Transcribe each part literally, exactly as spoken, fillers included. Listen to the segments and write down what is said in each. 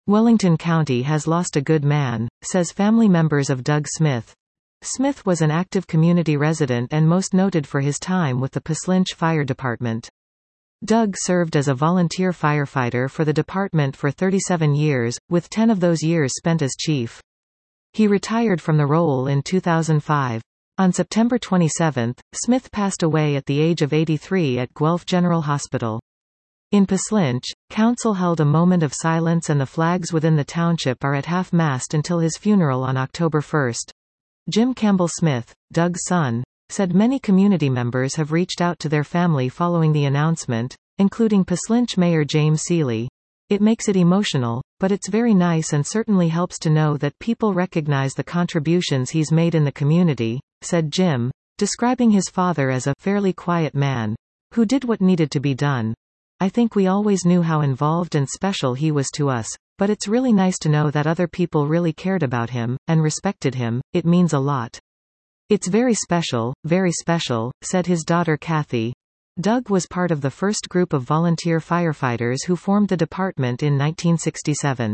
Wellington County has lost a good man, says family members of Doug Smith. Smith was an active community resident and most noted for his time with the Puslinch Fire Department. Doug served as a volunteer firefighter for the department for thirty-seven years, with ten of those years spent as chief. He retired from the role in two thousand five. On September twenty-seventh, Smith passed away at the age of eighty-three at Guelph General Hospital. In Puslinch, council held a moment of silence and the flags within the township are at half-mast until his funeral on October first. Jim Campbell Smith, Doug's son, said many community members have reached out to their family following the announcement, including Puslinch Mayor James Seeley. It makes it emotional, but it's very nice and certainly helps to know that people recognize the contributions he's made in the community, said Jim, describing his father as a fairly quiet man who did what needed to be done. I think we always knew how involved and special he was to us, but it's really nice to know that other people really cared about him, and respected him. It means a lot. It's very special, very special, said his daughter Kathy. Doug was part of the first group of volunteer firefighters who formed the department in nineteen sixty-seven.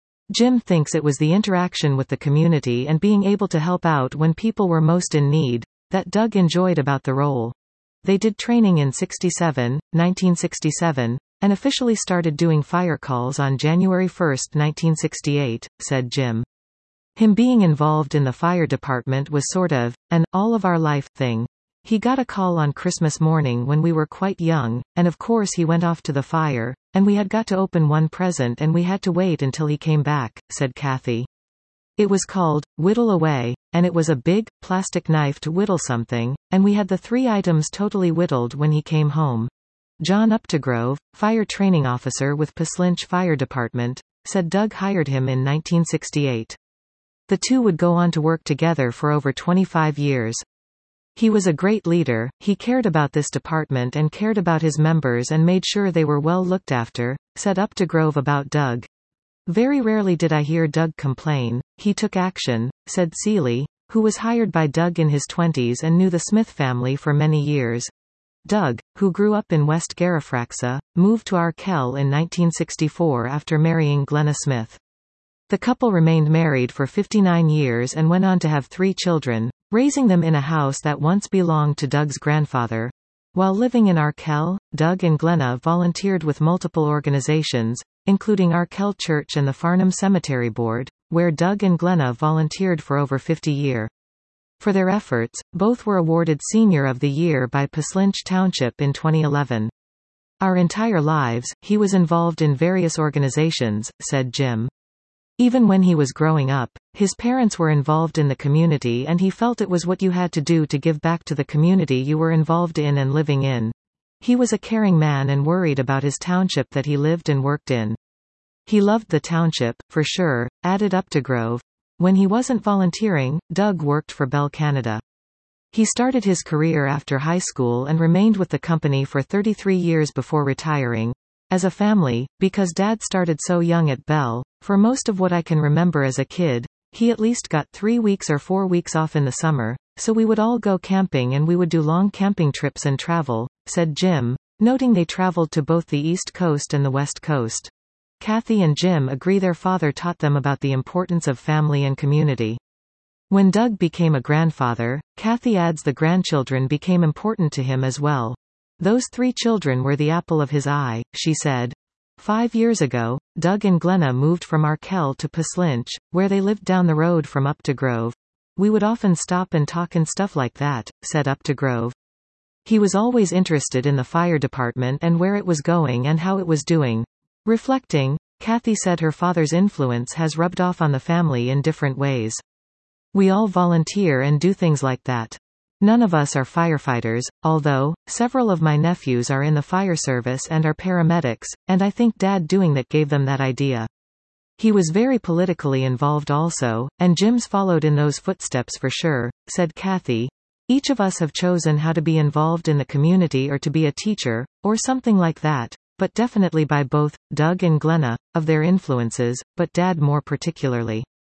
Jim thinks it was the interaction with the community and being able to help out when people were most in need that Doug enjoyed about the role. They did training in sixty-seven, nineteen sixty-seven, and officially started doing fire calls on January first, nineteen sixty-eight, said Jim. Him being involved in the fire department was sort of an all-of-our-life thing. He got a call on Christmas morning when we were quite young, and of course he went off to the fire, and we had got to open one present and we had to wait until he came back, said Kathy. It was called Whittle Away, and it was a big, plastic knife to whittle something, and we had the three items totally whittled when he came home. John Updegrove, fire training officer with Puslinch Fire Department, said Doug hired him in nineteen sixty-eight. The two would go on to work together for over twenty-five years. He was a great leader, he cared about this department and cared about his members and made sure they were well looked after, said Updegrove about Doug. Very rarely did I hear Doug complain. He took action, said Seeley, who was hired by Doug in his twenties and knew the Smith family for many years. Doug, who grew up in West Garifraxa, moved to Arkell in nineteen sixty-four after marrying Glenna Smith. The couple remained married for fifty-nine years and went on to have three children, raising them in a house that once belonged to Doug's grandfather. While living in Arkell, Doug and Glenna volunteered with multiple organizations, including Arkell Church and the Farnham Cemetery Board, where Doug and Glenna volunteered for over fifty years. For their efforts, both were awarded Senior of the Year by Puslinch Township in twenty eleven. Our entire lives, he was involved in various organizations, said Jim. Even when he was growing up, his parents were involved in the community and he felt it was what you had to do to give back to the community you were involved in and living in. He was a caring man and worried about his township that he lived and worked in. He loved the township, for sure, added Updegrove. When he wasn't volunteering, Doug worked for Bell Canada. He started his career after high school and remained with the company for thirty-three years before retiring. As a family, because Dad started so young at Bell, for most of what I can remember as a kid, he at least got three weeks or four weeks off in the summer, so we would all go camping and we would do long camping trips and travel, said Jim, noting they traveled to both the East Coast and the West Coast. Kathy and Jim agree their father taught them about the importance of family and community. When Doug became a grandfather, Kathy adds the grandchildren became important to him as well. Those three children were the apple of his eye, she said. Five years ago, Doug and Glenna moved from Arkell to Puslinch, where they lived down the road from Updegrove. We would often stop and talk and stuff like that, said Updegrove. He was always interested in the fire department and where it was going and how it was doing. Reflecting, Kathy said her father's influence has rubbed off on the family in different ways. We all volunteer and do things like that. None of us are firefighters, although, several of my nephews are in the fire service and are paramedics, and I think Dad doing that gave them that idea. He was very politically involved also, and Jim's followed in those footsteps for sure, said Kathy. Each of us have chosen how to be involved in the community or to be a teacher, or something like that, but definitely by both, Doug and Glenna, of their influences, but Dad more particularly.